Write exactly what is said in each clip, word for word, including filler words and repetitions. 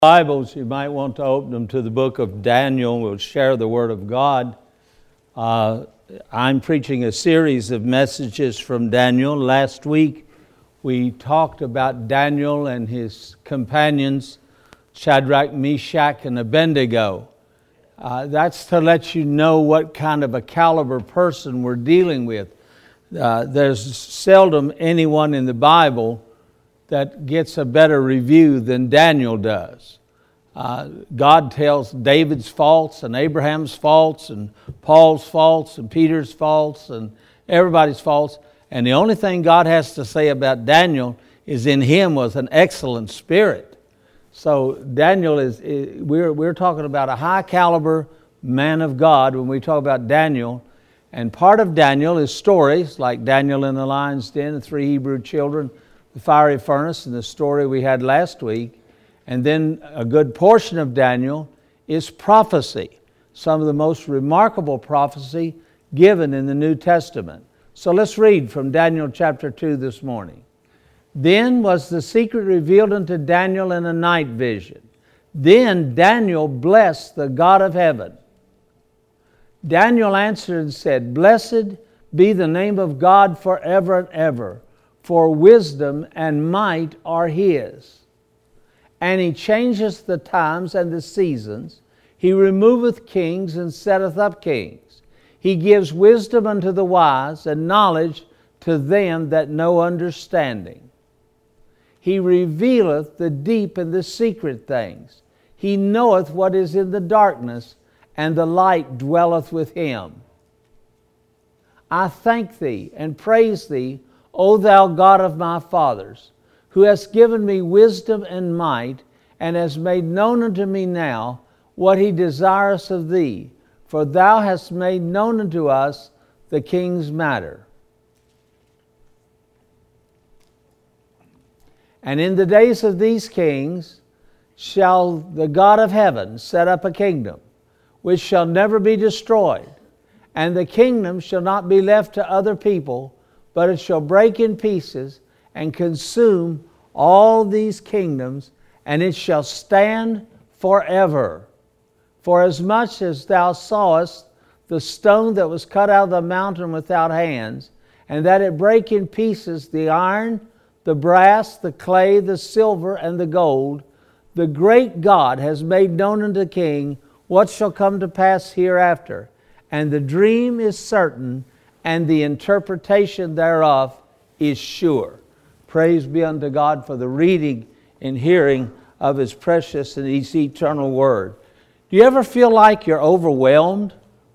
Bibles, you might want to open them to the book of Daniel. We'll share the Word of God. Uh, I'm preaching a series of messages from Daniel. Last week we talked about Daniel and his companions, Shadrach, Meshach, and Abednego. Uh, that's to let you know what kind of a caliber person we're dealing with. Uh, there's seldom anyone in the Bible that gets a better review than Daniel does. Uh, God tells David's faults and Abraham's faults and Paul's faults and Peter's faults and everybody's faults. And the only thing God has to say about Daniel is in him was an excellent spirit. So Daniel is, is we're, we're talking about a high caliber man of God when we talk about Daniel. And part of Daniel is stories like Daniel in the lion's den, the three Hebrew children, the fiery furnace, and the story we had last week. And then a good portion of Daniel is prophecy, some of the most remarkable prophecy given in the New Testament. So let's read from Daniel chapter two this morning. Then was the secret revealed unto Daniel in a night vision. Then Daniel blessed the God of heaven. Daniel answered and said, Blessed be the name of God forever and ever, for wisdom and might are His. And He changeth the times and the seasons. He removeth kings and setteth up kings. He gives wisdom unto the wise and knowledge to them that know understanding. He revealeth the deep and the secret things. He knoweth what is in the darkness, and the light dwelleth with Him. I thank Thee and praise Thee, O Thou God of my fathers, who hast given me wisdom and might, and hast made known unto me now what He desireth of Thee, for Thou hast made known unto us the king's matter. And in the days of these kings shall the God of heaven set up a kingdom, which shall never be destroyed, and the kingdom shall not be left to other people, but it shall break in pieces and consume all these kingdoms, and it shall stand forever. For as much as thou sawest the stone that was cut out of the mountain without hands, and that it brake in pieces the iron, the brass, the clay, the silver, and the gold, the great God has made known unto the king what shall come to pass hereafter. And the dream is certain, and the interpretation thereof is sure. Praise be unto God for the reading and hearing of His precious and His eternal Word. Do you ever feel like you're overwhelmed?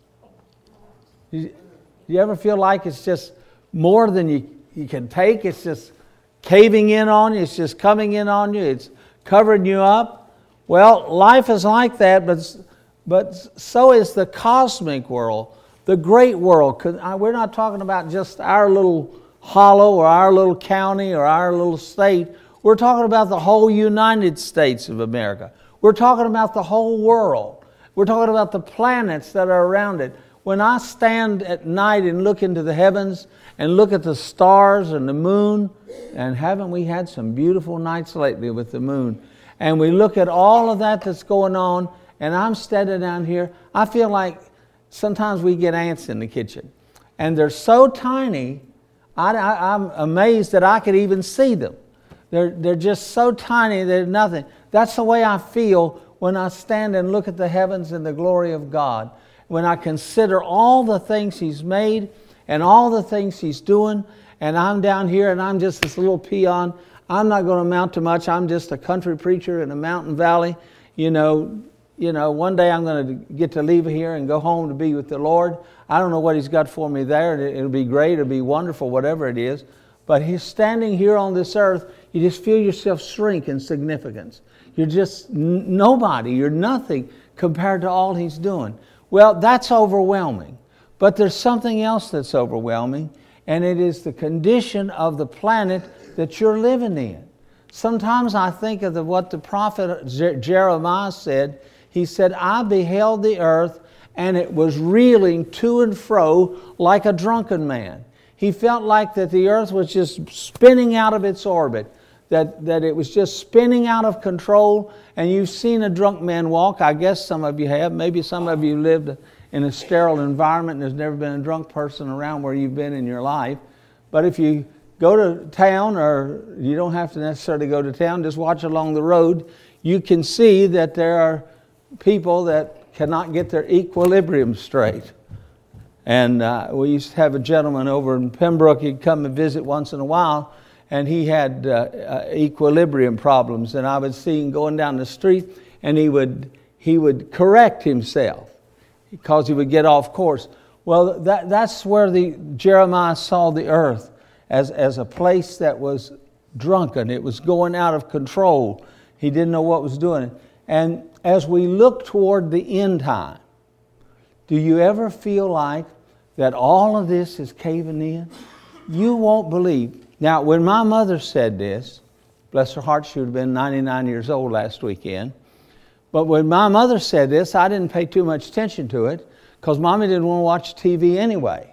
Do you ever feel like it's just more than you, you can take? It's just caving in on you. It's just coming in on you. It's covering you up. Well, life is like that, but, but so is the cosmic world. The great world. We're not talking about just our little hollow or our little county or our little state. We're talking about the whole United States of America. We're talking about the whole world. We're talking about the planets that are around it. When I stand at night and look into the heavens and look at the stars and the moon, and haven't we had some beautiful nights lately with the moon? And we look at all of that that's going on, and I'm standing down here, I feel like sometimes we get ants in the kitchen, and they're so tiny, I, I, I'm amazed that I could even see them. They're, they're just so tiny, they're nothing. That's the way I feel when I stand and look at the heavens and the glory of God. When I consider all the things He's made and all the things He's doing, and I'm down here and I'm just this little peon. I'm not going to amount to much. I'm just a country preacher in a mountain valley, you know. You know, one day I'm going to get to leave here and go home to be with the Lord. I don't know what He's got for me there. It'll be great. It'll be wonderful, whatever it is. But He's standing here on this earth. You just feel yourself shrink in significance. You're just n- nobody. You're nothing compared to all He's doing. Well, that's overwhelming. But there's something else that's overwhelming, and it is the condition of the planet that you're living in. Sometimes I think of the, what the prophet Jer- Jeremiah said. He said, I beheld the earth, and it was reeling to and fro like a drunken man. He felt like that the earth was just spinning out of its orbit. that, that it was just spinning out of control. And you've seen a drunk man walk. I guess some of you have. Maybe some of you lived in a sterile environment and there's never been a drunk person around where you've been in your life. But if you go to town, or you don't have to necessarily go to town, just watch along the road, you can see that there are people that cannot get their equilibrium straight. And uh, we used to have a gentleman over in Pembroke. He'd come and visit once in a while, and he had uh, uh, equilibrium problems. And I would see him going down the street, and he would he would correct himself because he would get off course. Well, that that's where the Jeremiah saw the earth as as a place that was drunken. It was going out of control. He didn't know what was doing it. And as we look toward the end time, do you ever feel like that all of this is caving in? You won't believe. Now, when my mother said this, bless her heart, she would have been ninety-nine years old last weekend. But when my mother said this, I didn't pay too much attention to it because Mommy didn't want to watch T V anyway.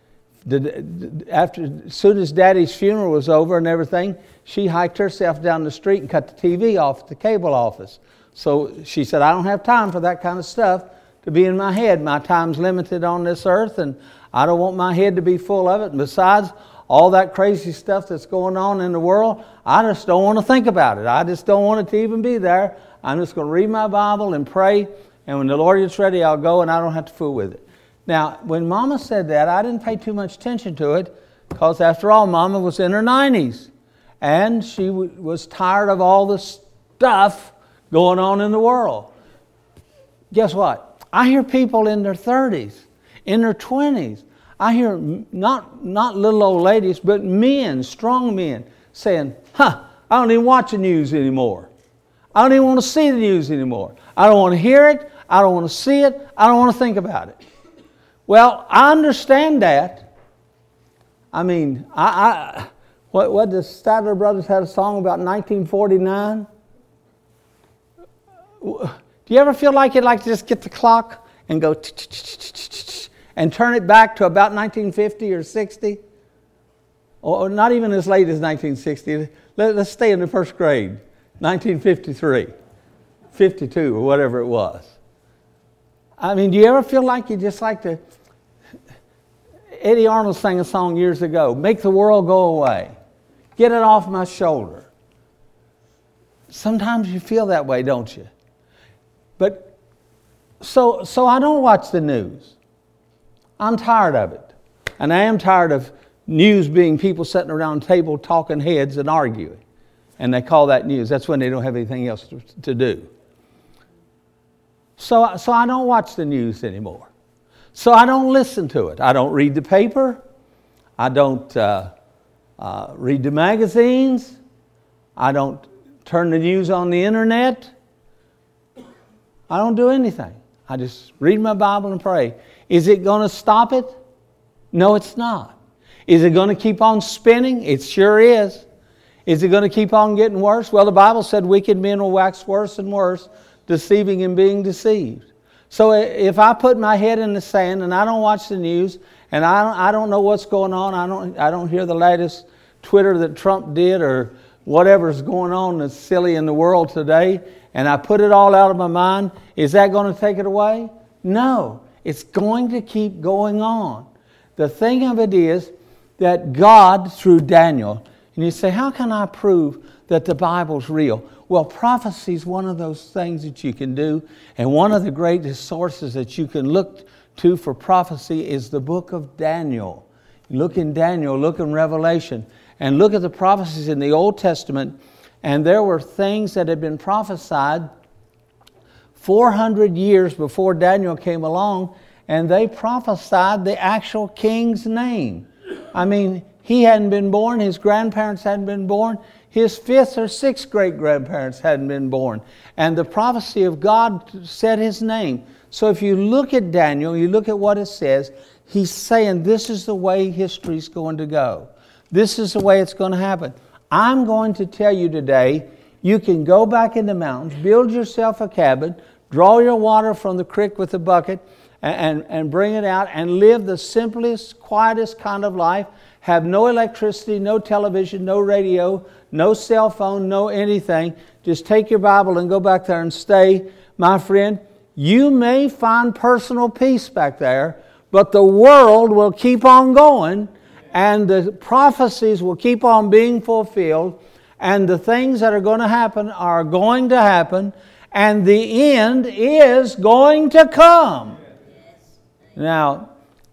After, as soon as Daddy's funeral was over and everything, she hiked herself down the street and cut the T V off at the cable office. So she said, I don't have time for that kind of stuff to be in my head. My time's limited on this earth, and I don't want my head to be full of it. And besides, all that crazy stuff that's going on in the world, I just don't want to think about it. I just don't want it to even be there. I'm just going to read my Bible and pray, and when the Lord gets ready, I'll go, and I don't have to fool with it. Now, when Mama said that, I didn't pay too much attention to it, because after all, Mama was in her nineties, and she w- was tired of all the stuff going on in the world. Guess what? I hear people in their thirties, in their twenties. I hear not, not little old ladies, but men, strong men, saying, huh, I don't even watch the news anymore. I don't even want to see the news anymore. I don't want to hear it. I don't want to see it. I don't want to think about it. Well, I understand that. I mean, I, I what, what the Statler Brothers had a song about nineteen forty-nine? Do you ever feel like you'd like to just get the clock and go and turn it back to about nineteen fifty or sixty? Or not even as late as nineteen sixty. Let's stay in the first grade. nineteen fifty-three, fifty-two, or whatever it was. I mean, do you ever feel like you just like to... Eddie Arnold sang a song years ago, make the world go away. Get it off my shoulder. Sometimes you feel that way, don't you? But so, so I don't watch the news. I'm tired of it. And I am tired of news being people sitting around a table talking heads and arguing. And they call that news. That's when they don't have anything else to, to do. So, so I don't watch the news anymore. So I don't listen to it. I don't read the paper. I don't uh, uh, read the magazines. I don't turn the news on the internet. I don't do anything. I just read my Bible and pray. Is it going to stop it? No, it's not. Is it going to keep on spinning? It sure is. Is it going to keep on getting worse? Well, the Bible said wicked men will wax worse and worse, deceiving and being deceived. So if I put my head in the sand and I don't watch the news and I don't, I don't know what's going on, I don't, I don't hear the latest Twitter that Trump did or whatever's going on that's silly in the world today, and I put it all out of my mind, is that going to take it away? No, it's going to keep going on. The thing of it is that God, through Daniel, and you say, how can I prove that the Bible's real? Well, prophecy is one of those things that you can do, and one of the greatest sources that you can look to for prophecy is the book of Daniel. Look in Daniel, look in Revelation, and look at the prophecies in the Old Testament, and there were things that had been prophesied four hundred years before Daniel came along, and they prophesied the actual king's name. I mean, he hadn't been born, his grandparents hadn't been born, his fifth or sixth great-grandparents hadn't been born. And the prophecy of God said his name. So if you look at Daniel, you look at what it says, he's saying this is the way history's going to go. This is the way it's going to happen. I'm going to tell you today, you can go back in the mountains, build yourself a cabin, draw your water from the creek with a bucket, and, and bring it out and live the simplest, quietest kind of life. Have no electricity, no television, no radio, no cell phone, no anything. Just take your Bible and go back there and stay. My friend, you may find personal peace back there, but the world will keep on going, and the prophecies will keep on being fulfilled, and the things that are going to happen are going to happen, and the end is going to come. Now,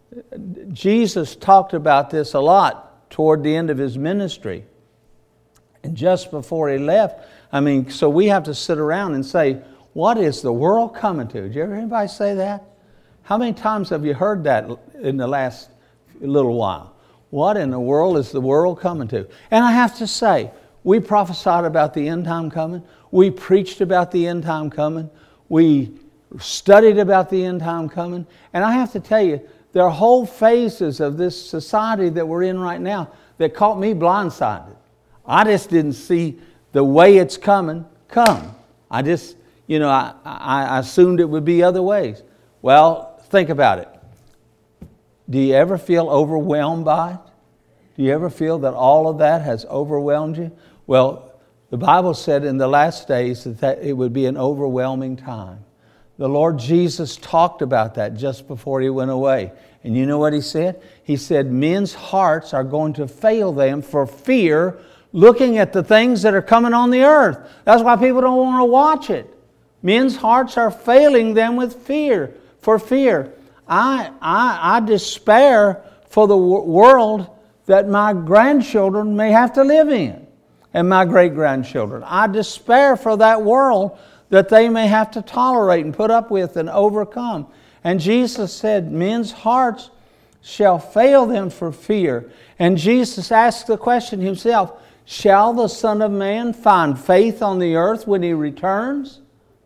Jesus talked about this a lot toward the end of His ministry. And just before He left, I mean, so we have to sit around and say, what is the world coming to? Did you ever anybody say that? How many times have you heard that in the last little while? What in the world is the world coming to? And I have to say, we prophesied about the end time coming. We preached about the end time coming. We studied about the end time coming. And I have to tell you, there are whole phases of this society that we're in right now that caught me blindsided. I just didn't see the way it's coming come. I just, you know, I, I assumed it would be other ways. Well, think about it. Do you ever feel overwhelmed by it? Do you ever feel that all of that has overwhelmed you? Well, the Bible said in the last days that it would be an overwhelming time. The Lord Jesus talked about that just before He went away. And you know what He said? He said men's hearts are going to fail them for fear looking at the things that are coming on the earth. That's why people don't want to watch it. Men's hearts are failing them with fear, for fear. I, I, I despair for the world that my grandchildren may have to live in, and my great-grandchildren. I despair for that world that they may have to tolerate and put up with and overcome. And Jesus said, men's hearts shall fail them for fear. And Jesus asked the question Himself, shall the Son of Man find faith on the earth when He returns?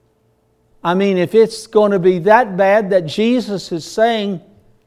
I mean, if it's going to be that bad that Jesus is saying,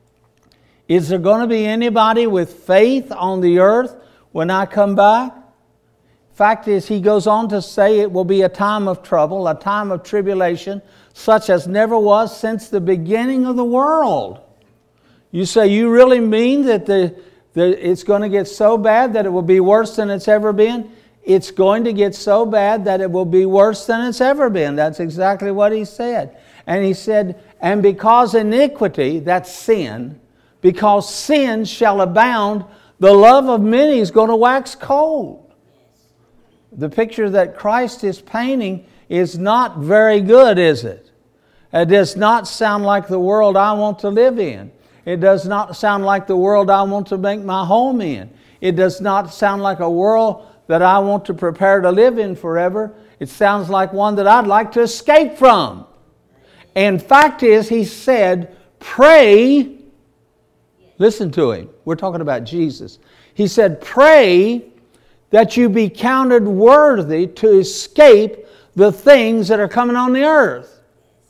is there going to be anybody with faith on the earth when I come back? Fact is, He goes on to say it will be a time of trouble, a time of tribulation, such as never was since the beginning of the world. You say, you really mean that the, the, it's going to get so bad that it will be worse than it's ever been? It's going to get so bad that it will be worse than it's ever been. That's exactly what He said. And He said, and because iniquity, that's sin, because sin shall abound, the love of many is going to wax cold. The picture that Christ is painting is not very good, is it? It does not sound like the world I want to live in. It does not sound like the world I want to make my home in. It does not sound like a world that I want to prepare to live in forever. It sounds like one that I'd like to escape from. And fact is, He said, pray. Listen to Him. We're talking about Jesus. He said, pray that you be counted worthy to escape the things that are coming on the earth.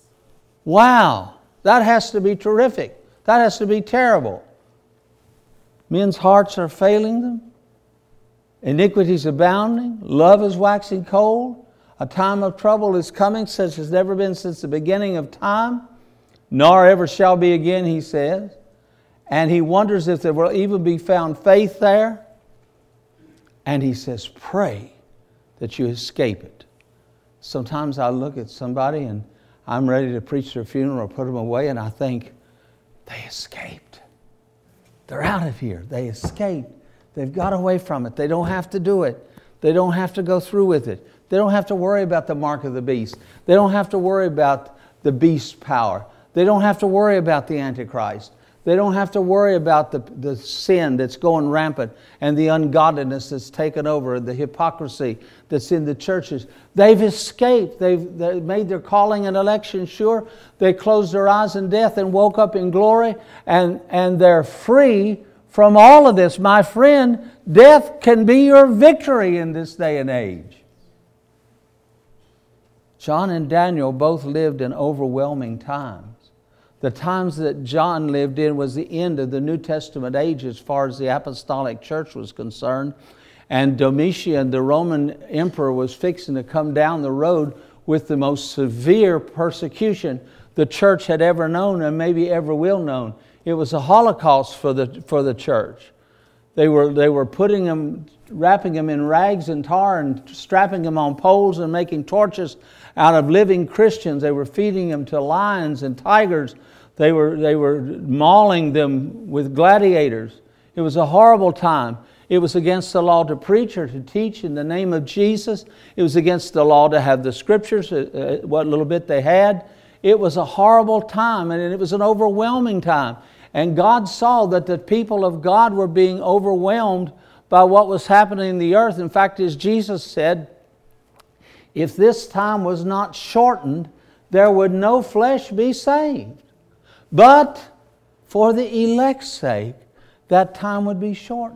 Wow, that has to be terrific. That has to be terrible. Men's hearts are failing them. Iniquity is abounding. Love is waxing cold. A time of trouble is coming, such as never been since the beginning of time, nor ever shall be again, He says. And He wonders if there will even be found faith there. And He says, pray that you escape it. Sometimes I look at somebody and I'm ready to preach their funeral or put them away, and I think, they escaped. They're out of here. They escaped. They've got away from it. They don't have to do it. They don't have to go through with it. They don't have to worry about the mark of the beast. They don't have to worry about the beast's power. They don't have to worry about the Antichrist. They don't have to worry about the, the sin that's going rampant and the ungodliness that's taken over, the hypocrisy that's in the churches. They've escaped. They've, they've made their calling and election sure. They closed their eyes in death and woke up in glory, and, and they're free from all of this. My friend, death can be your victory in this day and age. John and Daniel both lived in overwhelming times. The times that John lived in was the end of the New Testament age as far as the apostolic church was concerned. And Domitian, the Roman emperor, was fixing to come down the road with the most severe persecution the church had ever known and maybe ever will know. It was a Holocaust for the, for the church. They were, they were putting them, wrapping them in rags and tar and strapping them on poles and making torches out of living Christians. They were feeding them to lions and tigers. They were, they were mauling them with gladiators. It was a horrible time. It was against the law to preach or to teach in the name of Jesus. It was against the law to have the scriptures, uh, what little bit they had. It was a horrible time, and it was an overwhelming time. And God saw that the people of God were being overwhelmed by what was happening in the earth. In fact, as Jesus said, if this time was not shortened, there would no flesh be saved. But for the elect's sake, that time would be shortened.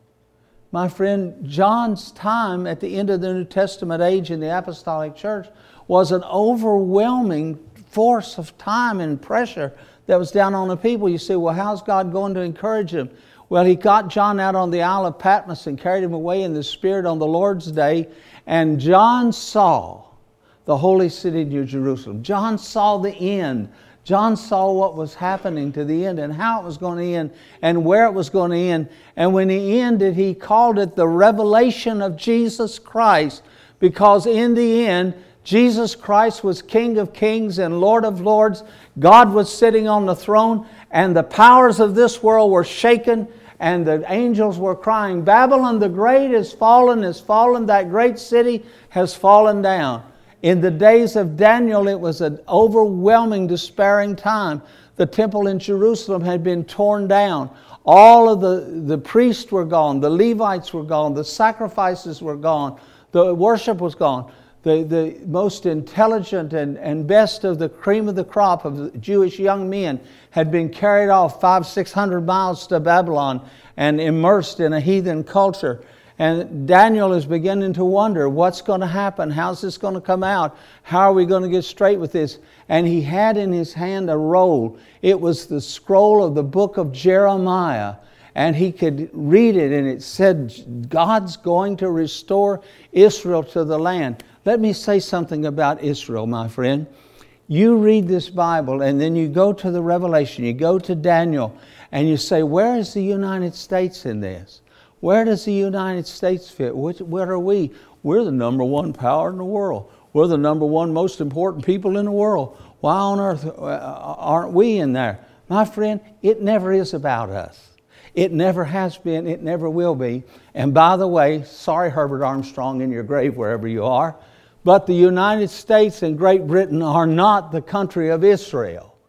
My friend, John's time at the end of the New Testament age in the Apostolic Church was an overwhelming force of time and pressure that was down on the people. You say, well, how's God going to encourage them? Well, He got John out on the Isle of Patmos and carried him away in the Spirit on the Lord's day. And John saw the holy city, New Jerusalem. John saw the end. John saw what was happening to the end and how it was going to end and where it was going to end. And when He ended, He called it the revelation of Jesus Christ, because in the end, Jesus Christ was King of kings and Lord of lords. God was sitting on the throne, and the powers of this world were shaken, and the angels were crying, Babylon the Great is fallen, is fallen, that great city has fallen down. In the days of Daniel, it was an overwhelming, despairing time. The temple in Jerusalem had been torn down. All of the, the priests were gone. The Levites were gone. The sacrifices were gone. The worship was gone. The, the most intelligent and, and best of the cream of the crop of the Jewish young men had been carried off five, six hundred miles to Babylon and immersed in a heathen culture. And Daniel is beginning to wonder, what's going to happen? How's this going to come out? How are we going to get straight with this? And he had in his hand a roll. It was the scroll of the book of Jeremiah. And he could read it, and it said, God's going to restore Israel to the land. Let me say something about Israel, my friend. You read this Bible, and then you go to the Revelation, you go to Daniel, and you say, where is the United States in this? Where does the United States fit? Which, where are we? We're the number one power in the world. We're the number one most important people in the world. Why on earth aren't we in there? My friend, it never is about us. It never has been. It never will be. And by the way, sorry, Herbert Armstrong, in your grave wherever you are, but the United States and Great Britain are not the country of Israel.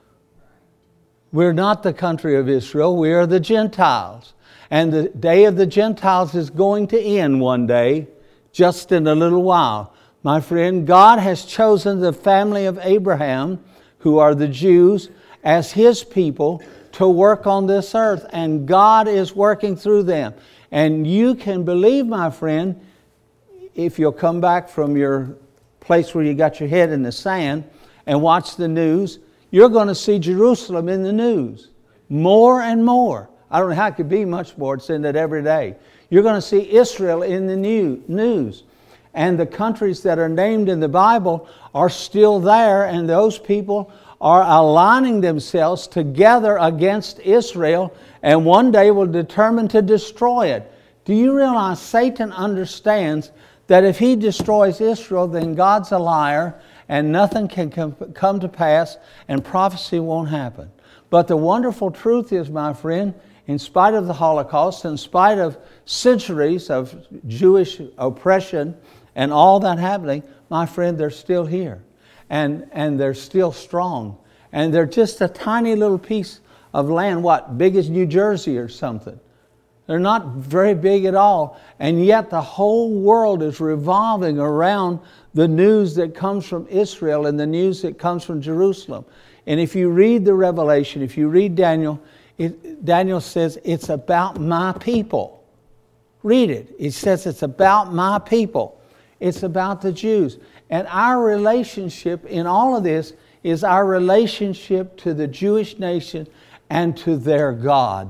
We're not the country of Israel. We are the Gentiles. And the day of the Gentiles is going to end one day, just in a little while. My friend, God has chosen the family of Abraham, who are the Jews, as His people to work on this earth. And God is working through them. And you can believe, my friend, if you'll come back from your place where you got your head in the sand and watch the news, you're going to see Jerusalem in the news. More and more. I don't know how it could be much more. It's in it every day. You're going to see Israel in the new news. And the countries that are named in the Bible are still there, and those people are aligning themselves together against Israel, and one day will determine to destroy it. Do you realize Satan understands that if he destroys Israel, then God's a liar, and nothing can come to pass, and prophecy won't happen? But the wonderful truth is, my friend, in spite of the Holocaust, in spite of centuries of Jewish oppression and all that happening, my friend, they're still here. And, and they're still strong. And they're just a tiny little piece of land, what, big as New Jersey or something. They're not very big at all. And yet the whole world is revolving around the news that comes from Israel and the news that comes from Jerusalem. And if you read the Revelation, if you read Daniel, it, Daniel says, it's about my people. Read it. It says it's about my people. It's about the Jews. And our relationship in all of this is our relationship to the Jewish nation and to their God.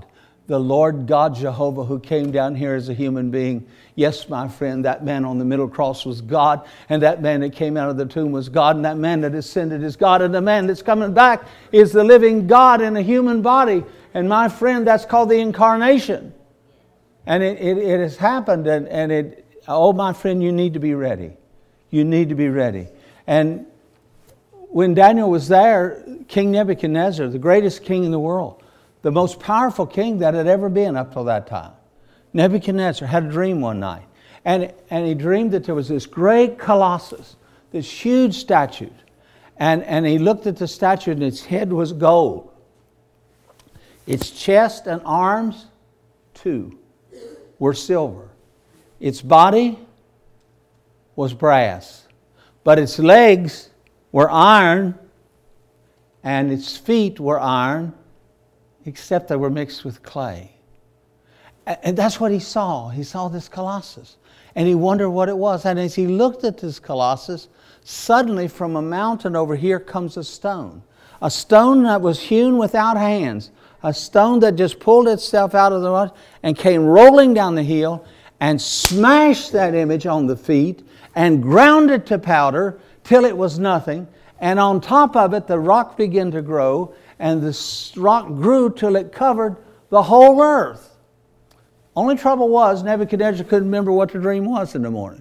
the Lord God Jehovah who came down here as a human being. Yes, my friend, that man on the middle cross was God, and that man that came out of the tomb was God, and that man that ascended is God, and the man that's coming back is the living God in a human body. And my friend, that's called the incarnation. And it, it, it has happened, and, and it, oh my friend, you need to be ready. You need to be ready. And when Daniel was there, King Nebuchadnezzar, the greatest king in the world, the most powerful king that had ever been up till that time, Nebuchadnezzar had a dream one night. And, and he dreamed that there was this great colossus, this huge statue. And, and he looked at the statue and its head was gold. Its chest and arms, too, were silver. Its body was brass. But its legs were iron, and its feet were iron, except they were mixed with clay. And that's what he saw. He saw this colossus. And he wondered what it was. And as he looked at this colossus, suddenly from a mountain over here comes a stone. A stone that was hewn without hands. A stone that just pulled itself out of the rock and came rolling down the hill and smashed that image on the feet and ground it to powder till it was nothing. And on top of it, the rock began to grow, and the rock grew till it covered the whole earth. Only trouble was, Nebuchadnezzar couldn't remember what the dream was in the morning.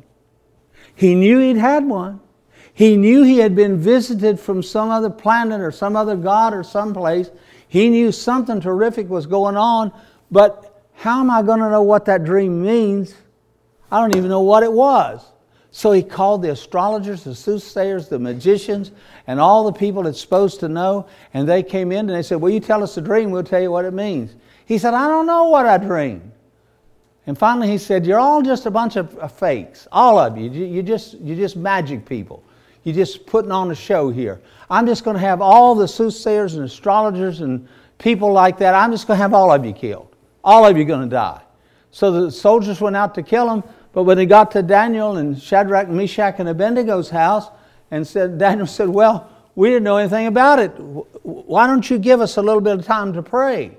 He knew he'd had one. He knew he had been visited from some other planet or some other god or someplace. He knew something terrific was going on, but how am I going to know what that dream means? I don't even know what it was. So he called the astrologers, the soothsayers, the magicians, and all the people that's supposed to know. And they came in and they said, "Will you tell us the dream? We'll tell you what it means." He said, "I don't know what I dreamed." And finally he said, "You're all just a bunch of, of fakes. All of you. You, you just, you're just magic people. You're just putting on a show here. I'm just going to have all the soothsayers and astrologers and people like that. I'm just going to have all of you killed. All of you are going to die." So the soldiers went out to kill him. But when they got to Daniel and Shadrach, Meshach, and Abednego's house, and said, Daniel said, "Well, we didn't know anything about it. Why don't you give us a little bit of time to pray?"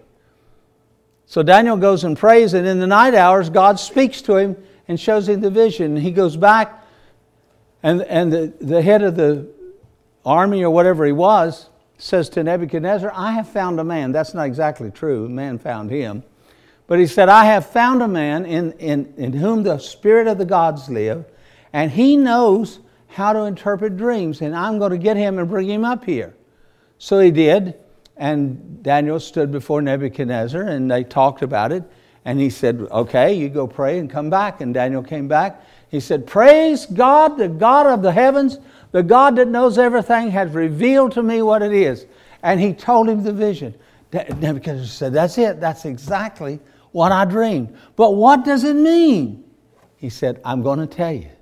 So Daniel goes and prays, and in the night hours, God speaks to him and shows him the vision. He goes back, and, and the, the head of the army, or whatever he was, says to Nebuchadnezzar, "I have found a man." That's not exactly true. The man found him. But he said, "I have found a man in, in, in whom the spirit of the gods live, and he knows how to interpret dreams, and I'm going to get him and bring him up here." So he did, and Daniel stood before Nebuchadnezzar, and they talked about it, and he said, "Okay, you go pray and come back." And Daniel came back. He said, "Praise God, the God of the heavens, the God that knows everything has revealed to me what it is." And he told him the vision. Nebuchadnezzar said, "That's it. That's exactly what I dreamed. But what does it mean?" He said, "I'm going to tell you.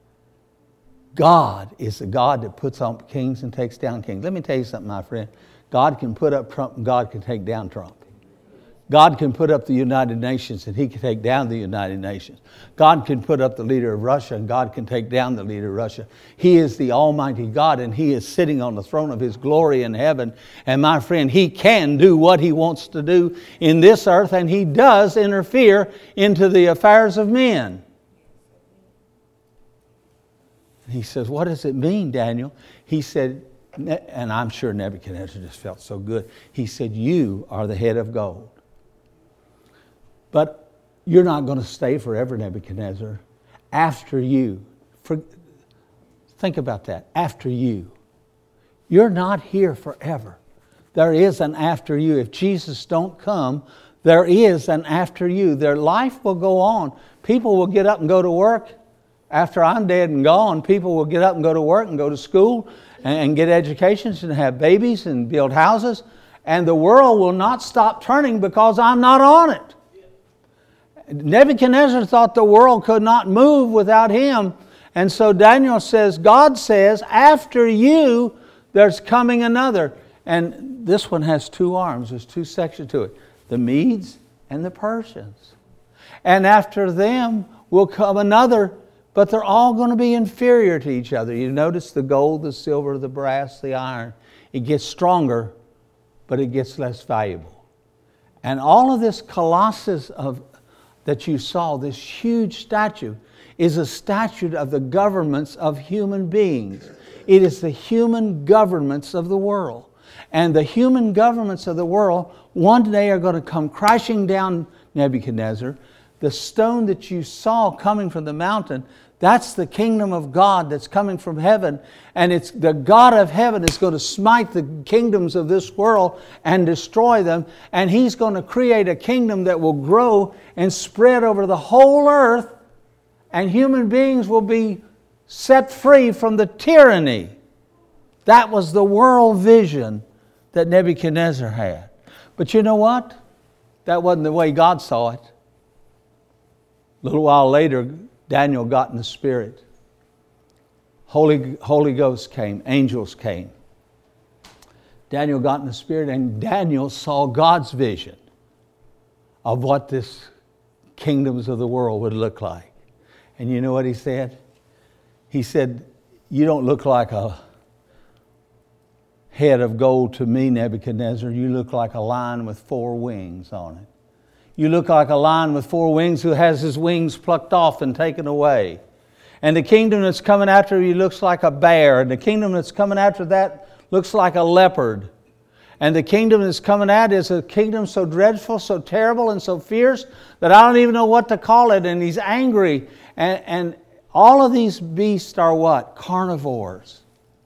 God is the God that puts up kings and takes down kings." Let me tell you something, my friend. God can put up Trump and God can take down Trump. God can put up the United Nations and He can take down the United Nations. God can put up the leader of Russia and God can take down the leader of Russia. He is the Almighty God, and He is sitting on the throne of His glory in heaven. And my friend, He can do what He wants to do in this earth, and He does interfere into the affairs of men. He says, "What does it mean, Daniel?" He said, and I'm sure Nebuchadnezzar just felt so good. He said, "You are the head of gold. But you're not going to stay forever, Nebuchadnezzar. After you," for, think about that, after you. You're not here forever. There is an after you. If Jesus don't come, there is an after you. Their life will go on. People will get up and go to work. After I'm dead and gone, people will get up and go to work and go to school and, and get educations and have babies and build houses. And the world will not stop turning because I'm not on it. Nebuchadnezzar thought the world could not move without him. And so Daniel says, God says, after you, there's coming another. And this one has two arms. There's two sections to it. The Medes and the Persians. And after them will come another, but they're all going to be inferior to each other. You notice the gold, the silver, the brass, the iron. It gets stronger, but it gets less valuable. And all of this colossus of, that you saw, this huge statue, is a statue of the governments of human beings. It is the human governments of the world. And the human governments of the world one day are going to come crashing down, Nebuchadnezzar. The stone that you saw coming from the mountain, that's the kingdom of God that's coming from heaven. And it's the God of heaven is going to smite the kingdoms of this world and destroy them. And He's going to create a kingdom that will grow and spread over the whole earth. And human beings will be set free from the tyranny. That was the world vision that Nebuchadnezzar had. But you know what? That wasn't the way God saw it. A little while later, Daniel got in the Spirit. Holy, Holy Ghost came. Angels came. Daniel got in the Spirit, and Daniel saw God's vision of what this kingdoms of the world would look like. And you know what he said? He said, you don't look like a head of gold to me, Nebuchadnezzar. You look like a lion with four wings on it. You look like a lion with four wings who has his wings plucked off and taken away. And the kingdom that's coming after you looks like a bear. And the kingdom that's coming after that looks like a leopard. And the kingdom that's coming at is a kingdom so dreadful, so terrible, and so fierce that I don't even know what to call it. And he's angry. And, and all of these beasts are what? Carnivores.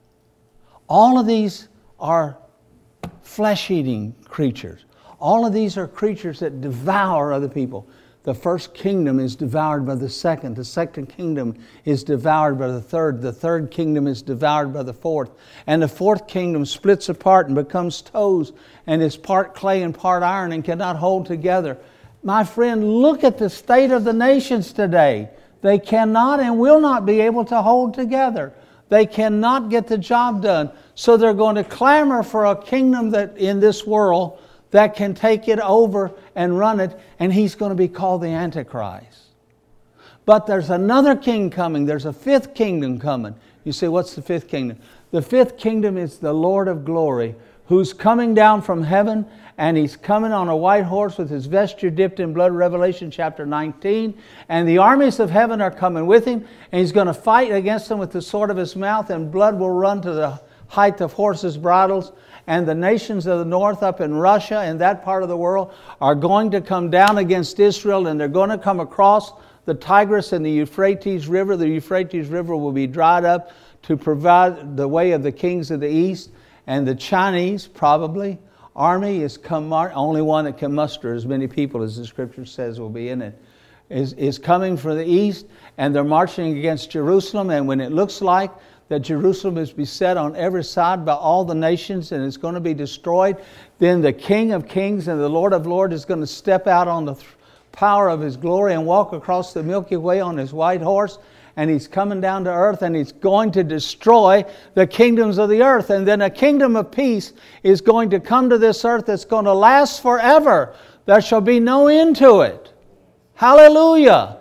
All of these are flesh-eating creatures. All of these are creatures that devour other people. The first kingdom is devoured by the second. The second kingdom is devoured by the third. The third kingdom is devoured by the fourth. And the fourth kingdom splits apart and becomes toes and is part clay and part iron and cannot hold together. My friend, look at the state of the nations today. They cannot and will not be able to hold together. They cannot get the job done. So they're going to clamor for a kingdom that in this world that can take it over and run it, and he's going to be called the Antichrist. But there's another king coming. There's a fifth kingdom coming. You say, what's the fifth kingdom? The fifth kingdom is the Lord of glory, who's coming down from heaven, and he's coming on a white horse with his vesture dipped in blood, Revelation chapter nineteen. And the armies of heaven are coming with him, and he's going to fight against them with the sword of his mouth, and blood will run to the height of horses' bridles. And the nations of the north up in Russia and that part of the world are going to come down against Israel, and they're going to come across the Tigris and the Euphrates River. The Euphrates River will be dried up to provide the way of the kings of the east. And the Chinese, probably, army is come, only one that can muster as many people as the scripture says will be in it, is, is coming from the east, and they're marching against Jerusalem. And when it looks like that Jerusalem is beset on every side by all the nations and it's going to be destroyed, then the King of Kings and the Lord of Lords is going to step out on the th- power of His glory and walk across the Milky Way on His white horse. And He's coming down to earth, and He's going to destroy the kingdoms of the earth. And then a kingdom of peace is going to come to this earth that's going to last forever. There shall be no end to it. Hallelujah.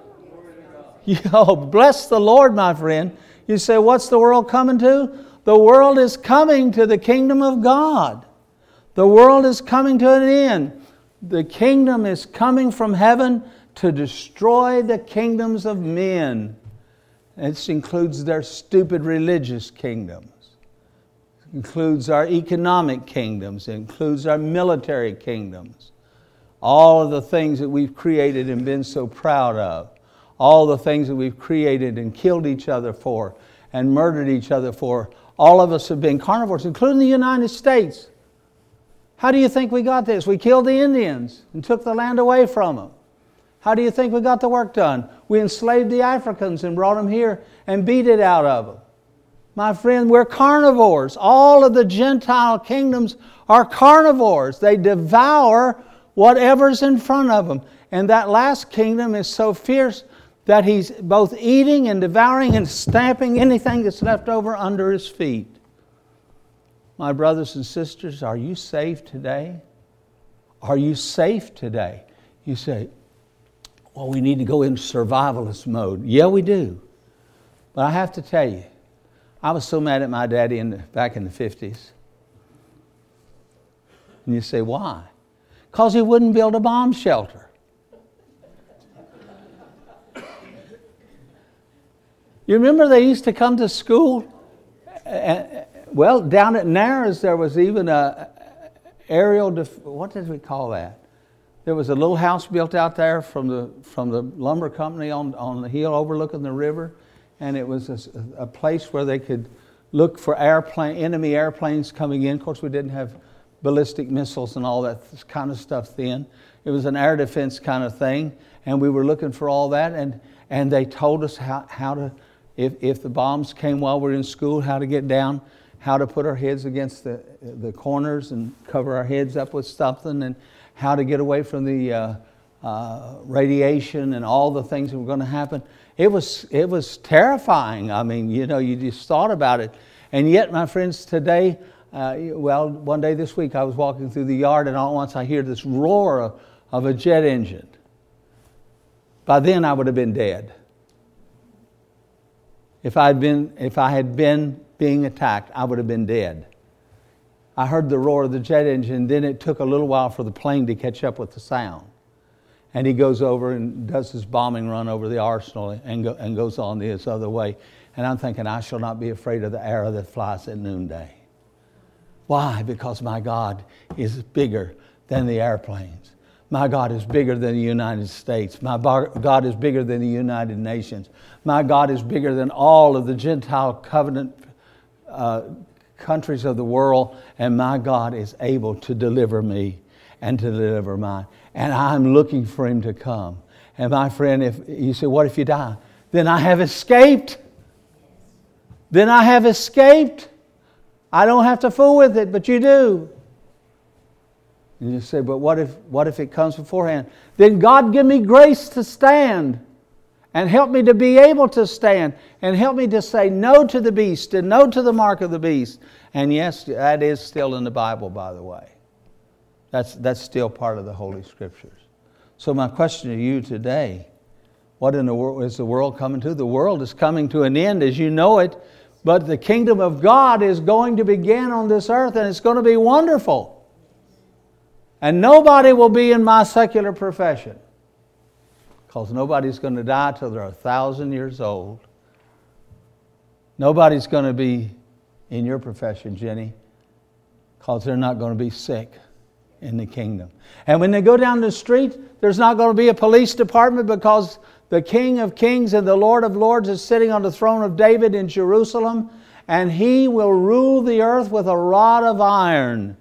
Oh, bless the Lord, my friend. You say, what's the world coming to? The world is coming to the kingdom of God. The world is coming to an end. The kingdom is coming from heaven to destroy the kingdoms of men. This includes their stupid religious kingdoms. It includes our economic kingdoms. It includes our military kingdoms. All of the things that we've created and been so proud of. All the things that we've created and killed each other for and murdered each other for. All of us have been carnivores, including the United States. How do you think we got this? We killed the Indians and took the land away from them. How do you think we got the work done? We enslaved the Africans and brought them here and beat it out of them. My friend, we're carnivores. All of the Gentile kingdoms are carnivores. They devour whatever's in front of them. And that last kingdom is so fierce that he's both eating and devouring and stamping anything that's left over under his feet. My brothers and sisters, are you safe today? Are you safe today? You say, well, we need to go into survivalist mode. Yeah, we do. But I have to tell you, I was so mad at my daddy in the, back in the fifties. And you say, why? Because he wouldn't build a bomb shelter. You remember they used to come to school? Uh, well, down at Narrows there was even a aerial, def- what did we call that? There was a little house built out there from the from the lumber company on, on the hill overlooking the river. And it was a, a place where they could look for airplane, enemy airplanes coming in. Of course, we didn't have ballistic missiles and all that kind of stuff then. It was an air defense kind of thing. And we were looking for all that. And, and they told us how, how to, if, if the bombs came while we were in school, how to get down, how to put our heads against the, the corners and cover our heads up with something, and how to get away from the uh, uh, radiation and all the things that were going to happen. It was, it was terrifying. I mean, you know, you just thought about it. And yet, my friends, today, uh, well, one day this week, I was walking through the yard, and all at once I hear this roar of, of a jet engine. By then, I would have been dead. If I'd been, if I had been being attacked, I would have been dead. I heard the roar of the jet engine, then it took a little while for the plane to catch up with the sound. And he goes over and does his bombing run over the arsenal and, go, and goes on this other way. And I'm thinking, I shall not be afraid of the arrow that flies at noonday. Why? Because my God is bigger than the airplanes. My God is bigger than the United States. My God is bigger than the United Nations. My God is bigger than all of the Gentile covenant uh, countries of the world. And my God is able to deliver me and to deliver mine. And I'm looking for Him to come. And my friend, if you say, what if you die? Then I have escaped. Then I have escaped. I don't have to fool with it, but you do. And you say, but what if, what if it comes beforehand? Then God give me grace to stand. And help me to be able to stand. And help me to say no to the beast and no to the mark of the beast. And yes, that is still in the Bible, by the way. That's, that's still part of the Holy Scriptures. So my question to you today, what in the world is the world coming to? The world is coming to an end as you know it, but the kingdom of God is going to begin on this earth, and it's going to be wonderful. And nobody will be in my secular profession, because nobody's going to die till they're a thousand years old. Nobody's going to be in your profession, Jenny, because they're not going to be sick in the kingdom. And when they go down the street, there's not going to be a police department, because the King of Kings and the Lord of Lords is sitting on the throne of David in Jerusalem, and He will rule the earth with a rod of iron.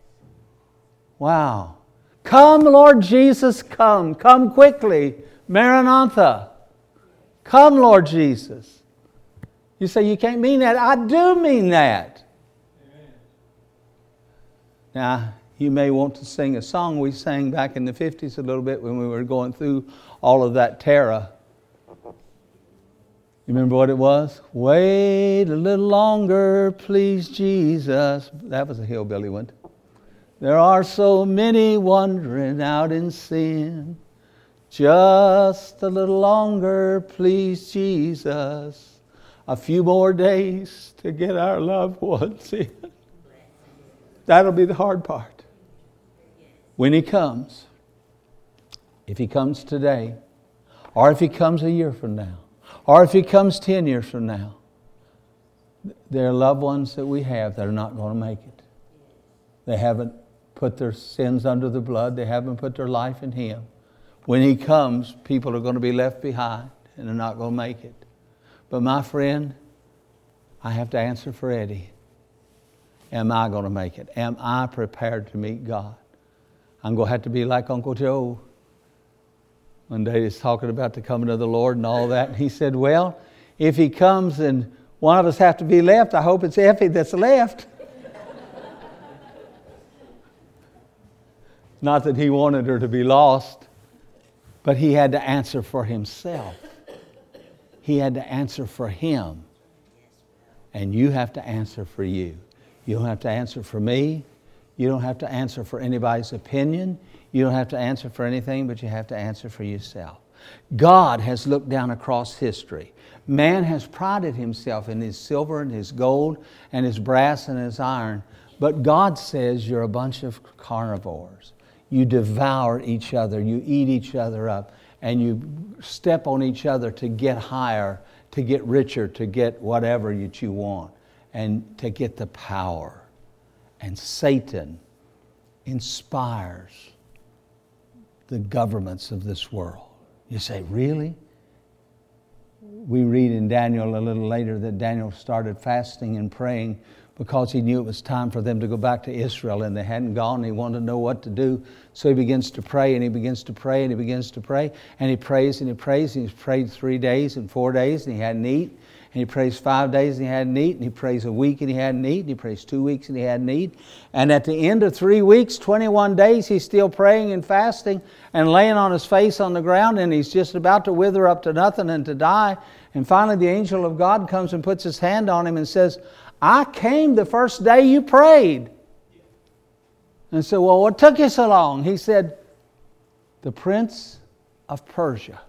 Wow. Come, Lord Jesus, come. Come quickly. Maranatha. Come, Lord Jesus. You say, you can't mean that. I do mean that. Amen. Now, you may want to sing a song we sang back in the fifties a little bit when we were going through all of that terror. You remember what it was? Wait a little longer, please, Jesus. That was a hillbilly one. There are so many wandering out in sin. Just a little longer, please, Jesus. A few more days to get our loved ones in. That'll be the hard part. When He comes, if He comes today, or if He comes a year from now, or if He comes ten years from now, there are loved ones that we have that are not going to make it. They haven't put their sins under the blood. They haven't put their life in Him. When He comes, people are going to be left behind and they're not going to make it. But my friend, I have to answer for Eddie. Am I going to make it? Am I prepared to meet God? I'm going to have to be like Uncle Joe. One day he's talking about the coming of the Lord and all that. And he said, well, if He comes and one of us have to be left, I hope it's Effie that's left. Not that he wanted her to be lost, but he had to answer for himself. He had to answer for him. And you have to answer for you. You don't have to answer for me. You don't have to answer for anybody's opinion. You don't have to answer for anything, but you have to answer for yourself. God has looked down across history. Man has prided himself in his silver and his gold and his brass and his iron. But God says you're a bunch of carnivores. you devour each other, you eat each other up, and you step on each other to get higher, to get richer, to get whatever that you want, and to get the power. And Satan inspires the governments of this world. You say, really? We read in Daniel a little later that Daniel started fasting and praying because he knew it was time for them to go back to Israel, and they hadn't gone, and he wanted to know what to do. So he begins to pray, and he begins to pray, and he begins to pray, and he prays, and he prays, and he's prayed three days and four days, and he hadn't eaten. And he prays five days and he hadn't eaten. He prays a week and he hadn't eaten. He prays two weeks and he hadn't eaten. And at the end of three weeks, twenty-one days, he's still praying and fasting and laying on his face on the ground, and he's just about to wither up to nothing and to die. And finally the angel of God comes and puts his hand on him and says, I came the first day you prayed. And so, well, what took you so long? He said, the prince of Persia.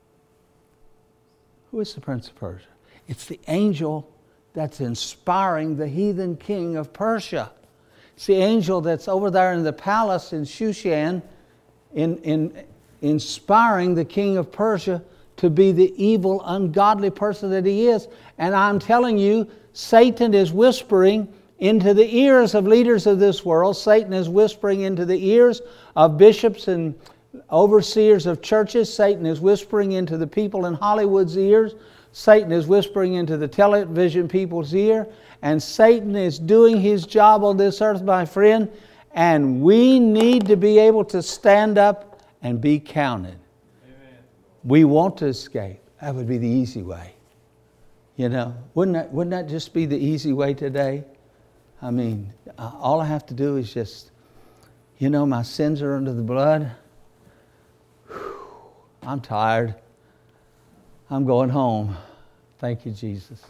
Who is the prince of Persia? It's the angel that's inspiring the heathen king of Persia. It's the angel that's over there in the palace in Shushan, in, in inspiring the king of Persia to be the evil, ungodly person that he is. And I'm telling you, Satan is whispering into the ears of leaders of this world. Satan is whispering into the ears of bishops and overseers of churches. Satan is whispering into the people in Hollywood's ears. Satan is whispering into the television people's ear. And Satan is doing his job on this earth, my friend. And we need to be able to stand up and be counted. Amen. We want to escape. That would be the easy way. You know, wouldn't that, wouldn't that just be the easy way today? I mean, all I have to do is just, you know, my sins are under the blood. Whew, I'm tired. I'm going home. Thank you, Jesus.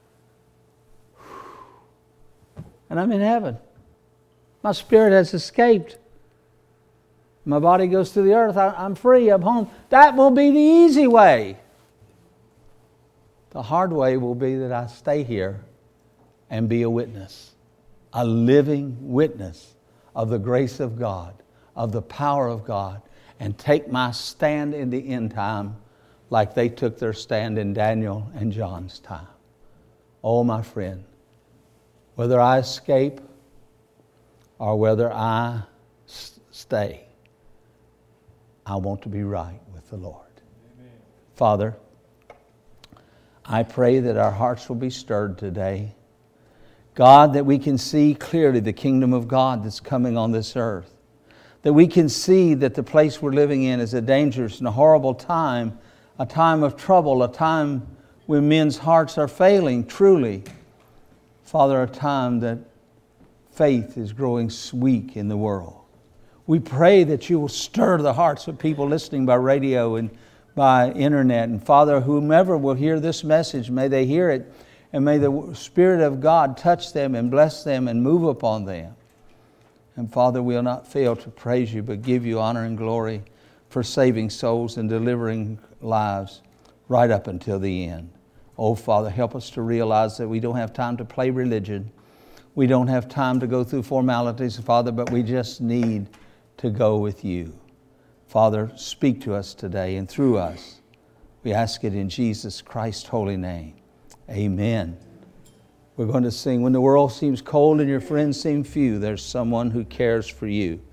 And I'm in heaven. My spirit has escaped. My body goes to the earth. I, I'm free. I'm home. That will be the easy way. The hard way will be that I stay here and be a witness. A living witness of the grace of God, of the power of God, and take my stand in the end time like they took their stand in Daniel and John's time. Oh, my friend, whether I escape or whether I s- stay, I want to be right with the Lord. Amen. Father, I pray that our hearts will be stirred today. God, that we can see clearly the kingdom of God that's coming on this earth. That we can see that the place we're living in is a dangerous and a horrible time, a time of trouble, a time when men's hearts are failing truly. Father, a time that faith is growing weak in the world. We pray that you will stir the hearts of people listening by radio and by internet. And Father, whomever will hear this message, may they hear it, and may the Spirit of God touch them and bless them and move upon them. And Father, we'll not fail to praise you, but give you honor and glory for saving souls and delivering lives right up until the end. Oh, Father, help us to realize that we don't have time to play religion. We don't have time to go through formalities, Father, but we just need to go with you. Father, speak to us today and through us. We ask it in Jesus Christ's holy name. Amen. We're going to sing, when the world seems cold and your friends seem few, there's someone who cares for you.